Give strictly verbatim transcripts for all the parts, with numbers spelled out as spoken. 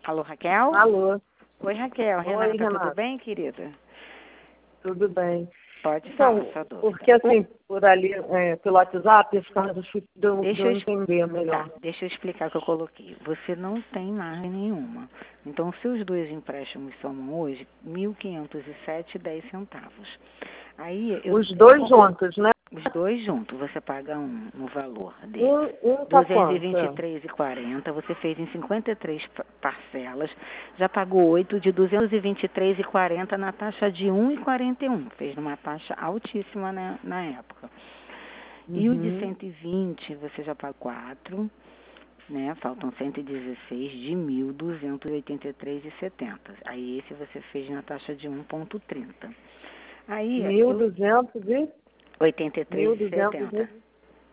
Alô, Raquel? Alô. Oi, Raquel. Oi, Renata, Renata. tudo bem, querida? Tudo bem. Pode Então, falar, sua dúvida. porque assim, por ali, é, pelo WhatsApp, esse caso difícil de eu, de Deixa eu eu, es- entender tá, melhor. deixa eu explicar o que eu coloquei. Você não tem margem nenhuma. Então, seus dois empréstimos somam hoje mil quinhentos e sete e dez centavos. Aí, eu, Os dois eu- juntos, né? os dois juntos, você paga um no valor de Um, um tá duzentos e quanto? vinte e três e quarenta, você fez em cinquenta e três pa- parcelas, já pagou oito de duzentos e vinte e três e quarenta na taxa de um e quarenta e um, fez numa taxa altíssima na, na época. E o de Uhum. cento e vinte, você já pagou quatro, né? Faltam cento e dezesseis de mil duzentos e oitenta e três e setenta. Aí esse você fez na taxa de um vírgula trinta. Aí Mil eu duzentos e... oitenta e três Mil e duzentos setenta. e...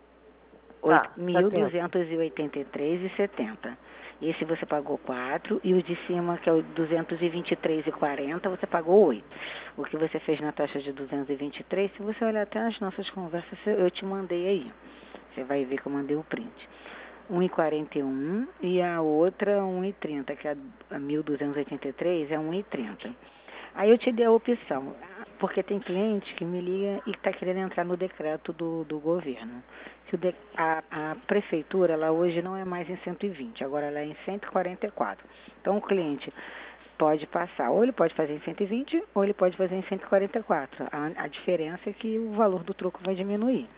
Oito- Tá, mil setenta. duzentos e oitenta e três e setenta. Esse você pagou quatro e o de cima, que é o duzentos e vinte e três e quarenta, você pagou oito. O que você fez na taxa de duzentos e vinte e três, se você olhar até nas nossas conversas, eu te mandei aí. Você vai ver que eu mandei o print. um e quarenta e um e a outra um e trinta, que é a mil duzentos e oitenta e três é um e trinta. Aí eu te dei a opção, porque tem cliente que me liga e está querendo entrar no decreto do, do governo. Que o de, a, a prefeitura, ela hoje não é mais em cento e vinte, agora ela é em cento e quarenta e quatro. Então o cliente pode passar, ou ele pode fazer em cento e vinte, ou ele pode fazer em cento e quarenta e quatro. A, a diferença é que o valor do troco vai diminuir.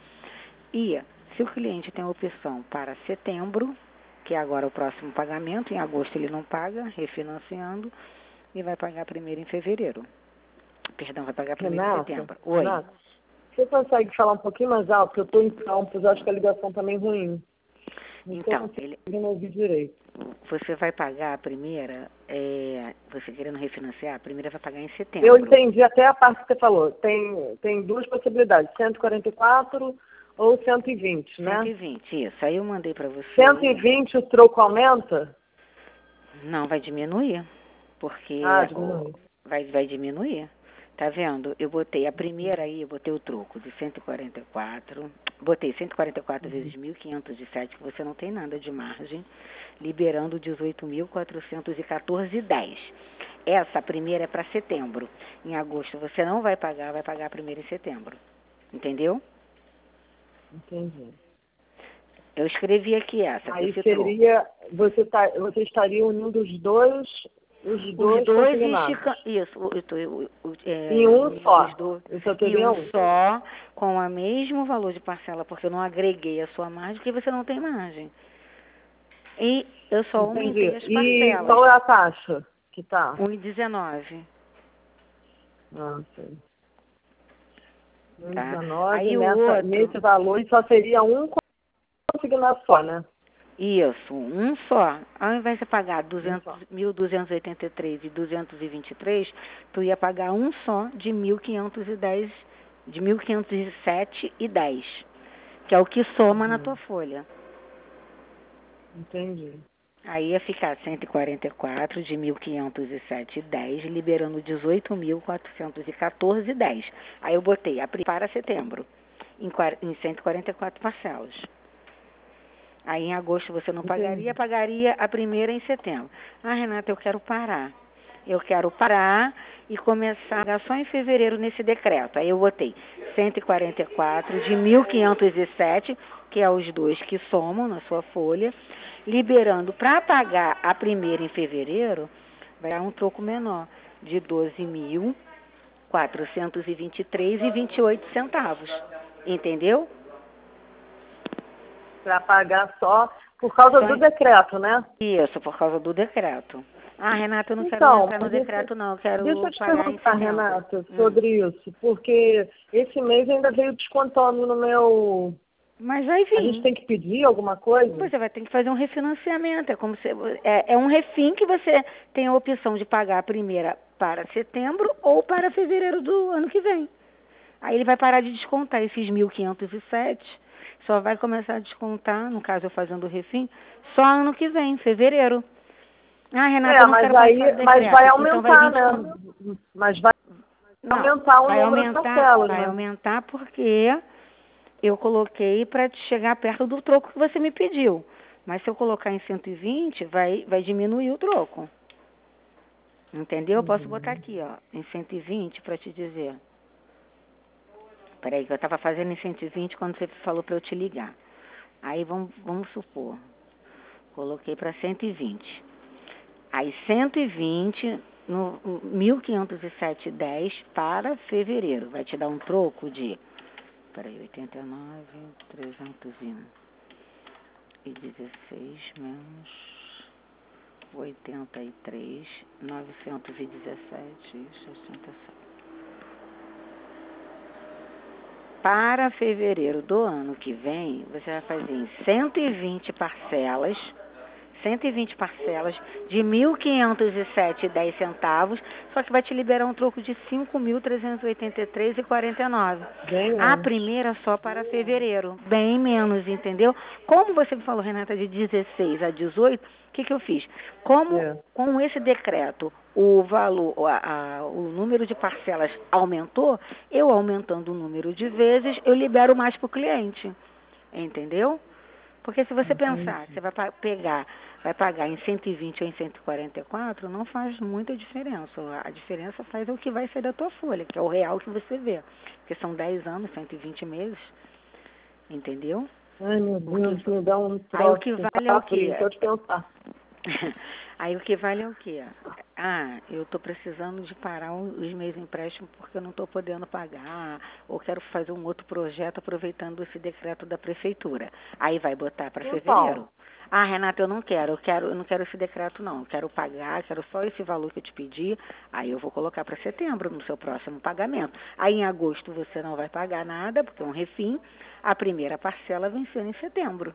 E se o cliente tem a opção para setembro, que é agora o próximo pagamento, em agosto ele não paga, refinanciando, e vai pagar primeiro em fevereiro. Perdão, vai pagar primeiro em Renata, setembro. Oi. Renata, você consegue falar um pouquinho mais alto? Porque eu estou em campos, acho que a ligação tá meio ruim. Não estou Então, ele, conseguindo ouvir direito. você vai pagar a primeira, é, você querendo refinanciar, a primeira vai pagar em Eu setembro. entendi até a parte que você falou. Tem, tem duas possibilidades, cento e quarenta e quatro ou cento e vinte, né? cento e vinte, isso. Aí eu mandei para você. cento e vinte o troco aumenta? Não, vai diminuir, porque Ah, o, diminui. vai, vai diminuir. Tá vendo? Eu botei a primeira aí, eu botei o troco de cento e quarenta e quatro, botei cento e quarenta e quatro vezes mil quinhentos e sete, que você não tem nada de margem, liberando dezoito mil quatrocentos e quatorze e dez. Essa primeira é para setembro. Em agosto você não vai pagar, vai pagar a primeira em setembro. Entendeu? Entendi. Eu escrevi aqui essa, Aí esse troco. seria, você, tá, você estaria unindo os dois, os Os dois dois consignados. estica... Isso, o- eu tô- o- o- é, Em um unindo só. os dois Eu só em teria um um. só, com o mesmo valor de parcela, porque eu não agreguei a sua margem, porque você não tem margem. E eu só Entendi. aumentei as E parcelas. qual é a taxa que tá? um e dezenove, Ah, sei. tá? dezenove Aí o nessa, outro, nesse valor e só seria um consignado só, né? isso, um só. Ao invés de pagar Um duzentos, só. mil duzentos e oitenta e três e duzentos e vinte e três, tu ia pagar um só de mil quinhentos e dez, de mil quinhentos e sete e dez, que é o que soma na tua Uhum. folha. Entendi. Aí ia ficar cento e quarenta e quatro de mil quinhentos e sete e dez, liberando dezoito mil quatrocentos e quatorze e dez. Aí eu botei a pri- para setembro, em, quar- em cento e quarenta e quatro parcelas. Aí em agosto você não pagaria, Entendi. pagaria a primeira em setembro. Ah, Renata, eu quero parar. Eu quero parar e começar a pagar só em fevereiro nesse decreto. Aí eu botei cento e quarenta e quatro de mil quinhentos e sete, que é os dois que somam na sua folha, liberando para pagar a primeira em fevereiro, vai dar um troco menor, de doze mil quatrocentos e vinte e três e vinte e oito centavos. Entendeu? Para pagar só por causa Só do em- decreto, né? Isso, por causa do decreto. Ah, Renata, eu não quero Então, entrar no mas deixa, decreto, não. Eu deixa eu quero te pagar em perguntar, setembro. Renata, Hum. sobre isso, porque esse mês ainda veio descontando no meu... Mas vai A gente vir. tem que pedir alguma coisa? Você vai ter que fazer um refinanciamento. É como se é, é um refim que você tem a opção de pagar a primeira para setembro ou para fevereiro do ano que vem. Aí ele vai parar de descontar esses mil quinhentos e sete. Só vai começar a descontar, no caso eu fazendo o refim, só ano que vem, fevereiro. Ah, Renata, É, eu não mas quero aí, passar do mas decreto. vai Então vai aumentar, vir né? desconto. Mas vai Não, aumentar o vai número de aumentar, parcelas, vai né? aumentar porque eu coloquei para te chegar perto do troco que você me pediu. Mas se eu colocar em cento e vinte, vai, vai diminuir o troco. Entendeu? Eu posso botar Uhum. aqui, ó, em cento e vinte para te dizer. Peraí, que eu estava fazendo em cento e vinte quando você falou para eu te ligar. Aí vamos, vamos supor, coloquei para cento e vinte. Aí cento e vinte no mil quinhentos e sete e dez para fevereiro. Vai te dar um troco de, peraí, oitenta e nove, trezentos e dezesseis menos oitenta e três, novecentos e dezessete e sessenta e sete. Para fevereiro do ano que vem, você vai fazer em cento e vinte parcelas, cento e vinte parcelas de mil quinhentos e sete e dez centavos, só que vai te liberar um troco de cinco mil trezentos e oitenta e três e quarenta e nove. Bem A menos. primeira só para fevereiro, bem menos, entendeu? Como você me falou, Renata, de dezesseis a dezoito, o que, que eu fiz? Como É. com esse decreto o valor, a, a, o número de parcelas aumentou, eu aumentando o número de vezes, eu libero mais para o cliente, entendeu? Porque se você pensar que Entendi. você vai pa- pegar, vai pagar em cento e vinte ou em cento e quarenta e quatro, não faz muita diferença. A diferença faz o que vai sair da tua folha, que é o real que você vê. Porque são dez anos, cento e vinte meses, entendeu? Ai, meu O que, Deus, me dá um aí o troço, que um vale é o quê? calafrio, só de pensar. Aí o que vale é o quê? Ah, eu estou precisando de parar o- os meus empréstimos porque eu não estou podendo pagar, ou quero fazer um outro projeto aproveitando esse decreto da prefeitura. Aí vai botar para fevereiro. Então, Ah, Renata, eu não quero, eu quero, eu não quero esse decreto não, eu quero pagar, quero só esse valor que eu te pedi, aí eu vou colocar para setembro no seu próximo pagamento. Aí em agosto você não vai pagar nada, porque é um refim, a primeira parcela venceu em setembro.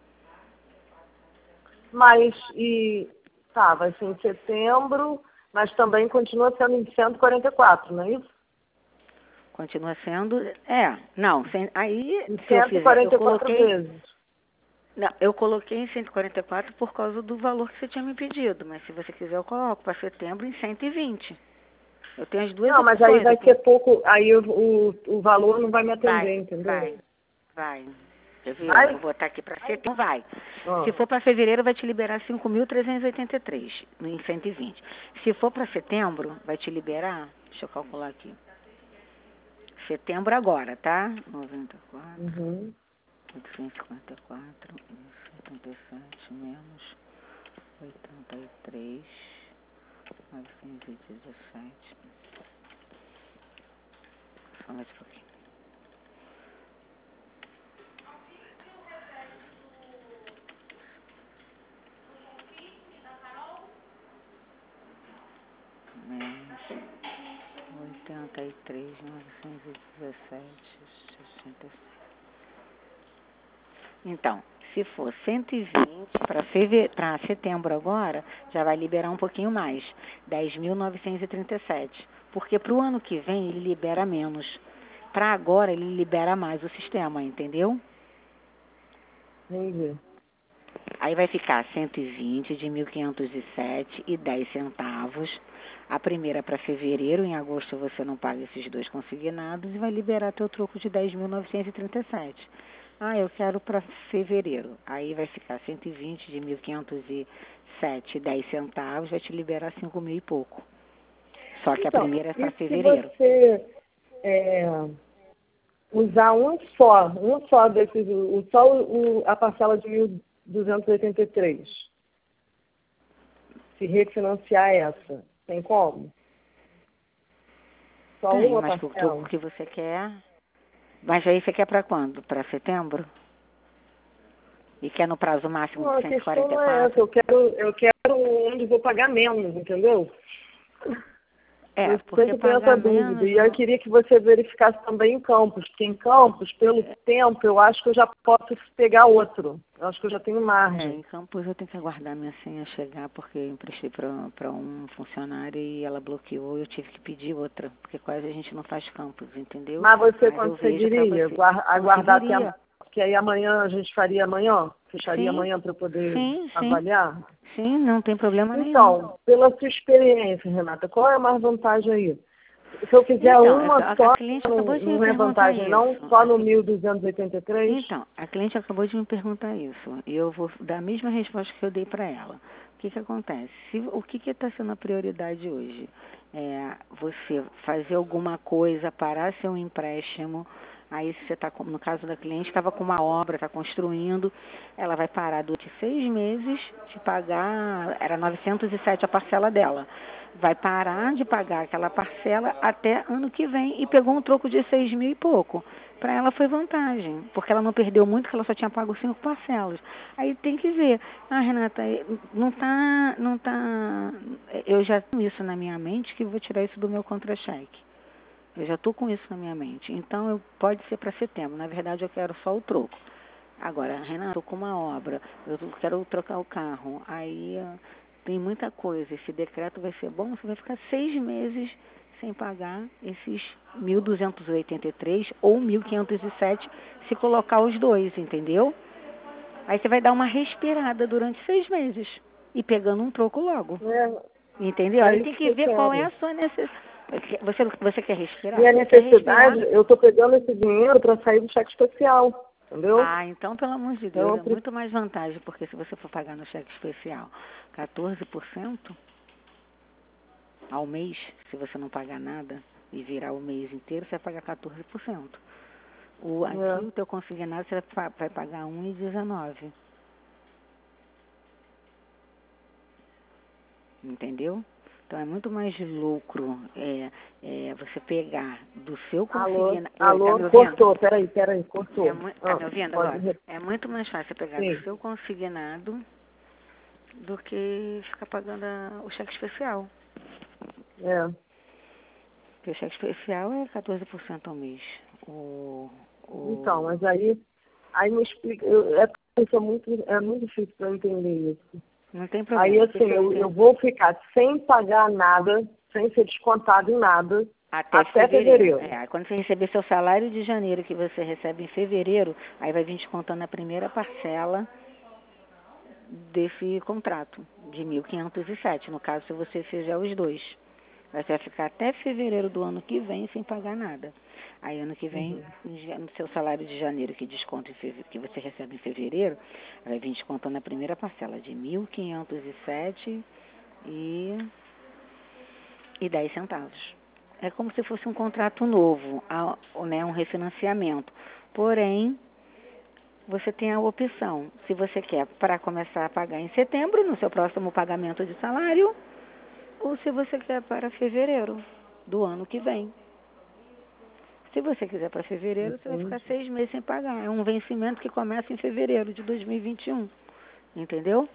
mas, e, tá, vai ser em setembro, mas também continua sendo em cento e quarenta e quatro, não é isso? Continua sendo, é, não, sem, aí Em se eu cento e fizer, eu quarenta e quatro coloquei, vezes. não, eu coloquei em cento e quarenta e quatro por causa do valor que você tinha me pedido, mas se você quiser eu coloco para setembro em cento e vinte. Eu tenho as duas Não, mas aí opções, eu vai tenho, ser pouco, aí o, o, o valor não vai me vai, atender, entendeu? vai, vai, quer ver, ó, Vai? vou botar aqui para setembro, vai. Se Ah, for para fevereiro vai te liberar cinco mil trezentos e oitenta e três em cento e vinte. Se for para setembro, vai te liberar, deixa eu calcular aqui, setembro agora, tá? noventa e quatro. uhum. oitocentos e cinquenta e quatro e setenta e sete menos oitenta e três, novecentos e dezessete. Só mais um pouquinho. Menos oitenta e três, novecentos e dezessete, sessenta e sete. Então, se for cento e vinte para feve... para setembro agora, já vai liberar um pouquinho mais, dez mil novecentos e trinta e sete. Porque para o ano que vem ele libera menos. Para agora ele libera mais o sistema, entendeu? Entendi. Aí vai ficar cento e vinte de mil quinhentos e sete e dez centavos. A primeira para fevereiro, em agosto você não paga esses dois consignados e vai liberar teu troco de dez mil novecentos e trinta e sete. Ah, eu quero para fevereiro. Aí vai ficar cento e vinte de mil quinhentos e sete e dez centavos, vai te liberar cinco mil e pouco. Só que a Então, primeira é para e se fevereiro. você é, usar um só, um só desses, o, só o, a parcela de mil duzentos e oitenta e três, se refinanciar essa, tem como? Só Tem, uma mas o troco parcela? que você quer. Mas aí você quer para quando? Para setembro? E quer no prazo máximo Não, de a cento e questão quarenta e não é essa, quatro? eu quero, eu quero onde vou pagar menos, entendeu? É, Eu porque sempre tenho essa pagar dúvida. menos E eu não. queria que você verificasse também em Campos, porque em Campos, pelo tempo, eu acho que eu já posso pegar outro. Eu acho que eu já tenho É, margem. em Campos eu tenho que aguardar minha senha chegar, porque eu emprestei para um funcionário e ela bloqueou, eu tive que pedir outra, porque quase a gente não faz Campos, entendeu? Mas você Mas eu vejo para conseguiria você. guar- aguardar até Conseguiria. a... Porque aí amanhã a gente faria amanhã? Fecharia Sim, amanhã para eu poder sim, sim. avaliar? Sim, não tem problema nenhum. Então, pela sua experiência, Renata, qual é a mais vantagem aí? Se eu fizer Então, uma a, a só, cliente não, acabou de me não é perguntar vantagem não? isso. Só A no cli- mil duzentos e oitenta e três? Então, a cliente acabou de me perguntar isso. E eu vou dar a mesma resposta que eu dei para ela. O que que acontece? Se, o que que está sendo a prioridade hoje? É você fazer alguma coisa, parar seu empréstimo. Aí se você está, no caso da cliente, estava com uma obra, está construindo, ela vai parar durante seis meses de pagar, era novecentos e sete a parcela dela. Vai parar de pagar aquela parcela até ano que vem e pegou um troco de seis mil e pouco. Para ela foi vantagem, porque ela não perdeu muito, porque ela só tinha pago cinco parcelas. Aí tem que ver. Ah, Renata, não tá, não tá. Eu já tenho isso na minha mente que eu vou tirar isso do meu contra-cheque. Eu já estou com isso na minha mente. Então, eu, pode ser para setembro. Na verdade, eu quero só o troco. Agora, Renata, estou com uma obra, eu quero trocar o carro. Aí ah, tem muita coisa. Esse decreto vai ser bom, você vai ficar seis meses sem pagar esses mil duzentos e oitenta e três ou mil quinhentos e sete se colocar os dois, entendeu? Aí você vai dar uma respirada durante seis meses e pegando um troco logo. É, Entendeu? é Aí isso tem que que eu ver qual é quero. a sua necessidade. Você, você quer respirar? Minha Você quer necessidade, respirar? eu estou pegando esse dinheiro para sair do cheque especial, entendeu? Ah, então, pelo amor de Então, Deus, eu é preciso. muito mais vantagem, porque se você for pagar no cheque especial quatorze por cento ao mês, se você não pagar nada e virar o mês inteiro, você vai pagar quatorze por cento. O, aqui, o É, teu consignado, você vai, vai pagar um vírgula dezenove. Entendeu? Então, é muito mais lucro é, é, você pegar do seu alô, consignado... Oi, tá alô, me ouvindo? cortou, peraí, peraí, É, cortou. mu- tá Ah, me ouvindo pode agora? repetir. É muito mais fácil pegar do seu consignado do que ficar pagando a- o cheque especial. É. Porque o cheque especial é quatorze por cento ao mês. O, Então, o, mas aí, aí me explica, eu, é, isso é, muito, é muito difícil para eu entender isso. não tem Aí, problema. assim, Deixa eu eu, eu entender. vou ficar sem pagar nada, sem ser descontado em nada, Até até fevereiro. fevereiro. É, aí quando você receber seu salário de janeiro, que você recebe em fevereiro, aí vai vir descontando a primeira parcela desse contrato, de mil quinhentos e sete, no caso, se você fizer os dois. Você vai ficar até fevereiro do ano que vem sem pagar nada. Aí ano que vem, Uhum. no seu salário de janeiro, que desconta em feve- que você recebe em fevereiro, vai vir descontando a primeira parcela de mil quinhentos e sete e e dez centavos. É como se fosse um contrato novo, a- né, um refinanciamento. Porém, você tem a opção, se você quer para começar a pagar em setembro, no seu próximo pagamento de salário, ou se você quer para fevereiro do ano que vem. Se você quiser para fevereiro, você vai ficar Entendi, seis meses sem pagar. É um vencimento que começa em fevereiro de dois mil e vinte e um. Entendeu?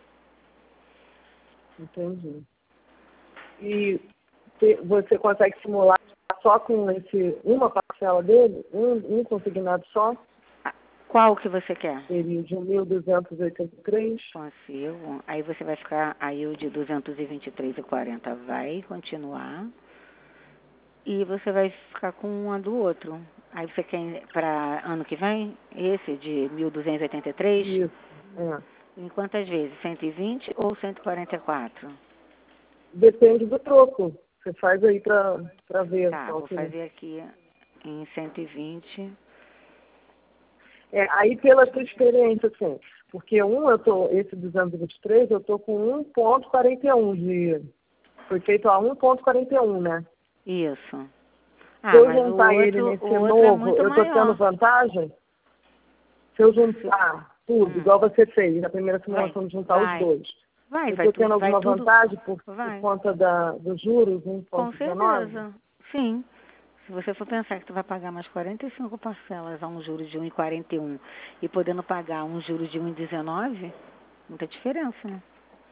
entendi. E te- você consegue simular só com esse, uma parcela dele, um, um consignado só, Ah, qual que você quer? seria de mil duzentos e oitenta e três? Consigo. Aí você vai ficar, aí o de duzentos e vinte e três e quarenta vai continuar. E você vai ficar com uma do outro. Aí você quer para ano que vem, esse de mil duzentos e oitenta e três, Isso, é. em quantas vezes? cento e vinte ou cento e quarenta e quatro? Depende do troco. Você faz aí para ver Tá, qual vou que é. fazer aqui em cento e vinte. É, aí pela sua experiência, assim, porque um eu tô, esse duzentos e vinte e três, eu tô com um ponto quarenta e um de. Foi feito a um ponto quarenta e um, né? Isso. Se Ah, eu mas o juntar ele outro, o nesse outro é novo, muito eu tô tendo maior. vantagem? Se eu Se- juntar tudo, hum, igual você fez na primeira vai, simulação de juntar os vai, dois, vai, eu vai tô tudo, tendo vai alguma tudo, vantagem por, por vai. conta da, dos juros, um Com ponto dezenove? certeza, sim. Se você for pensar que tu vai pagar mais quarenta e cinco parcelas a um juro de um vírgula quarenta e um e podendo pagar um juro de um vírgula dezenove, muita diferença, né?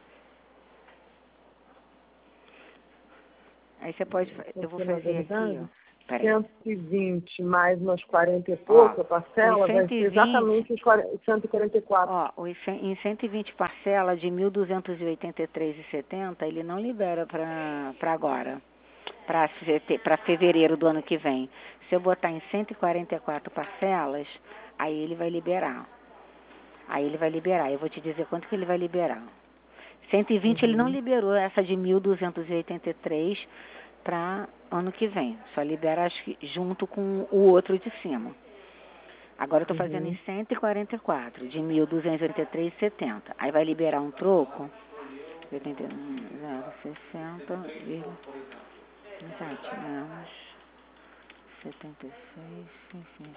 Aí você pode, fa- eu vou Porque, na fazer aqui, ó. verdade, Peraí. cento e vinte mais umas quarenta e Ó, pouco, a os parcela, vai cento e ser vinte, exatamente os quarenta cento e quarenta e quatro. ó, os cem- em cento e vinte parcelas de mil duzentos e oitenta e três e setenta, ele não libera para para agora, para fevereiro do ano que vem. Se eu botar em cento e quarenta e quatro parcelas, aí ele vai liberar. Aí ele vai liberar. Eu vou te dizer quanto que ele vai liberar. cento e vinte ele não Uhum, liberou essa de mil duzentos e oitenta e três para ano que vem. Só libera acho que junto com o outro de cima. Agora eu estou fazendo em uhum, cento e quarenta e quatro, de mil duzentos e oitenta e três e setenta. Aí vai liberar um troco oitenta e um, zero, sessenta, vírgula sete menos setenta e seis, enfim.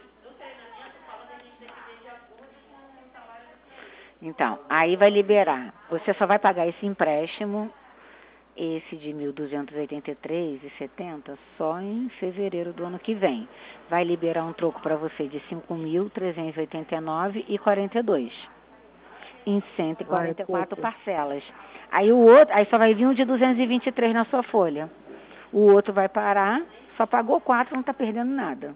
Então, aí vai liberar. Você só vai pagar esse empréstimo, esse de mil duzentos e oitenta e três reais e setenta centavos, só em fevereiro do ano que vem. Vai liberar um troco para você de cinco mil trezentos e oitenta e nove reais e quarenta e dois centavos, em cento e quarenta e quatro Ai, parcelas. Aí o outro, aí só vai vir um de duzentos e vinte e três na sua folha. O outro vai parar, só pagou quatro, não está perdendo nada.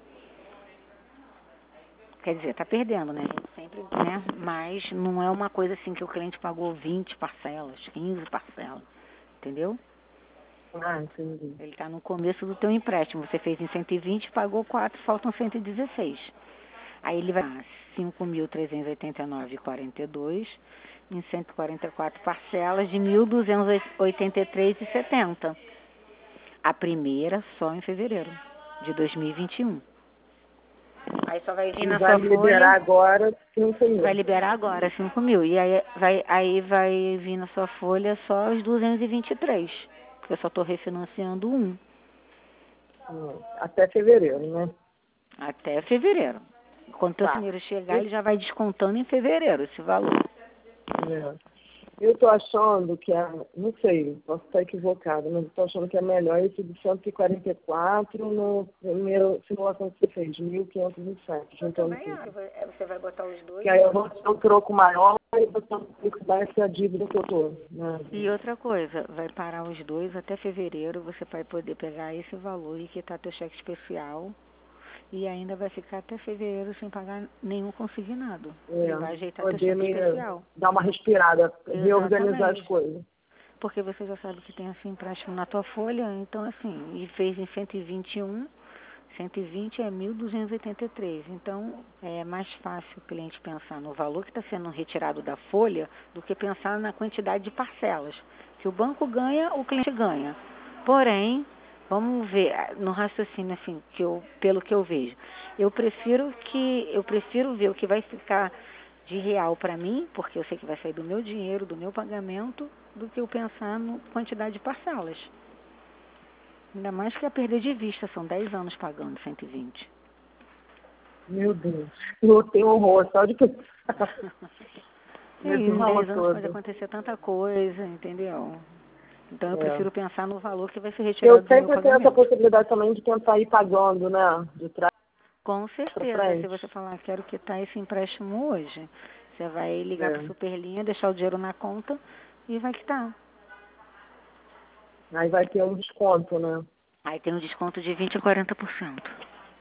Quer dizer, está perdendo, né? A gente sempre, né? Mas não é uma coisa assim que o cliente pagou vinte parcelas, quinze parcelas, entendeu? Ah, entendi. Ele está no começo do teu empréstimo. Você fez em cento e vinte, pagou quatro, faltam cento e dezesseis. Aí ele vai cinco mil trezentos e oitenta e nove reais e quarenta e dois centavos em cento e quarenta e quatro parcelas de mil duzentos e oitenta e três reais e setenta centavos. A primeira só em fevereiro de dois mil e vinte e um. Aí só vai vir E na vai sua me liberar folha, agora cinco mil. vai liberar agora cinco mil. E aí vai, aí vai vir na sua folha só os duzentos e vinte e três. Eu só estou refinanciando um. Hum, Até fevereiro, né? Até fevereiro. Quando o teu Tá. dinheiro chegar, ele já vai descontando em fevereiro esse valor. É. Eu tô achando que é, não sei, posso estar equivocada, mas eu tô achando que é melhor esse de cento e quarenta e quatro no primeiro simulação que você fez, mil quinhentos e sete, juntando tudo. Você vai botar os dois. Que aí eu vou ter um troco maior e vou ter um pouco dessa dívida que eu tô. Né? E outra coisa, vai parar os dois até fevereiro, você vai poder pegar esse valor e quitar teu cheque especial e ainda vai ficar até fevereiro sem pagar nenhum consignado. É, E vai ajeitar teu poder cheque me especial. dar uma respirada, reorganizar as Exatamente. coisas. Porque você já sabe que tem assim empréstimo na tua folha, então assim, e fez em cento e vinte e um, cento e vinte é mil duzentos e oitenta e três. Então, é mais fácil o cliente pensar no valor que está sendo retirado da folha do que pensar na quantidade de parcelas. Que o banco ganha, o cliente ganha. Porém, vamos ver, no raciocínio assim, que eu, pelo que eu vejo, eu prefiro que eu prefiro ver o que vai ficar de real para mim, porque eu sei que vai sair do meu dinheiro, do meu pagamento, do que eu pensar na quantidade de parcelas. Ainda mais que a perder de vista, são dez anos pagando cento e vinte. Meu Deus, eu tenho horror, só de que... E aí, em dez anos pode acontecer tanta coisa, entendeu? Então eu É. prefiro pensar no valor que vai ser Eu retirado do meu sempre tenho essa pagamento. possibilidade também de tentar ir pagando, né? De trás Com pra certeza, frente. se você falar, quero quitar esse empréstimo hoje, você vai ligar É. para a Superlinha, deixar o dinheiro na conta e vai quitar. Aí vai ter um desconto, né? Aí tem um desconto de vinte a quarenta por cento.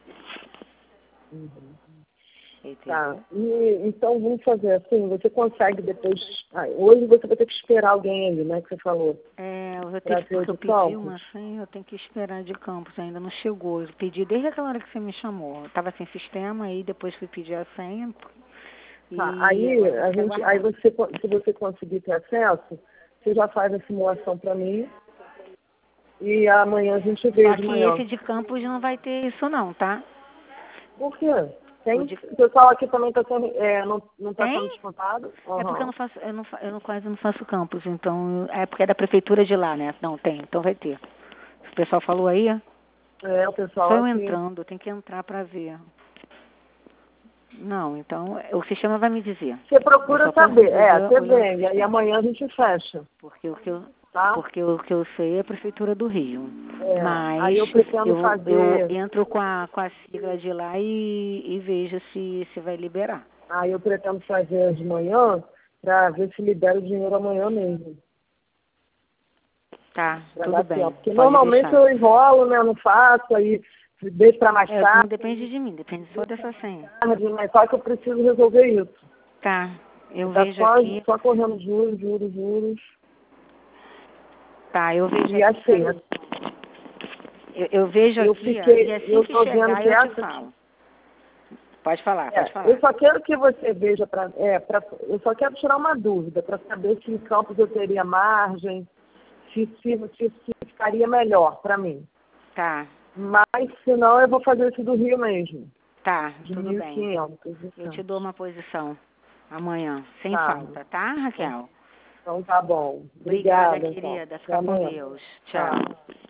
Uhum. Entendeu? Tá. E, então vamos fazer assim, você consegue depois. Ah, hoje você vai ter que esperar alguém ali, né? Que você falou. É, eu vou ter Pra que, ter o porque eu de pedi Campos. uma senha, eu tenho que esperar de Campos, ainda não chegou. Eu pedi desde aquela hora que você me chamou. Eu tava sem sistema, aí depois fui pedir a senha. E Tá. Aí agora a tem que gente, aí aguardar. você, se você conseguir ter acesso, você já faz a simulação para mim. E amanhã a gente vê Só de que manhã. esse de Campos não vai ter isso não, tá? Por quê? Tem, O de... o pessoal aqui também tá sendo, é, não, não está sendo Tem? descontado? É porque eu Aham. não faço, eu, não, fa- eu não, quase não faço Campos, então é porque é da prefeitura de lá, né? Não, tem, então vai ter. O pessoal falou aí, é? É, o pessoal Só eu aqui. entrando, tem que entrar pra ver. Não, então o sistema vai me dizer. Você Eu procura só posso saber. É, dizer você olhando vem. o E aí sistema. amanhã a gente fecha, Porque o que eu, tá? porque o que eu sei é a Prefeitura do Rio. É, aí Mas eu pretendo eu, eu fazer. entro com a, com a sigla de lá e, e vejo se, se vai liberar. Aí eu pretendo fazer de manhã para ver se libera o dinheiro amanhã mesmo. Tá, Pra tudo dar tempo. bem. Porque Pode normalmente deixar. eu enrolo, né? Não faço, aí deixo para mais É, não tarde, depende de mim, depende só dessa senha. mas só que eu preciso resolver isso. Tá, eu Tá vejo só, aqui. só correndo juros, juros, juros. Tá, eu vejo E aqui. assim, Eu, eu vejo eu aqui, ó, e fiquei, assim eu que tô vendo chegar que eu te essa. falo. Pode falar, pode É, eu falar. só quero que você veja para. É, pra, eu só quero tirar uma dúvida para saber se em Campos eu teria margem, se, se, se, se ficaria melhor para mim. Tá, Mas se não, eu vou fazer esse do Rio mesmo, tá, de tudo mil e bem. quinhentos. Eu te dou uma posição amanhã, sem Tá. falta, tá, Raquel? Então tá bom. Obrigada, Obrigada então. querida. Fica com Deus. Tchau. Tchau.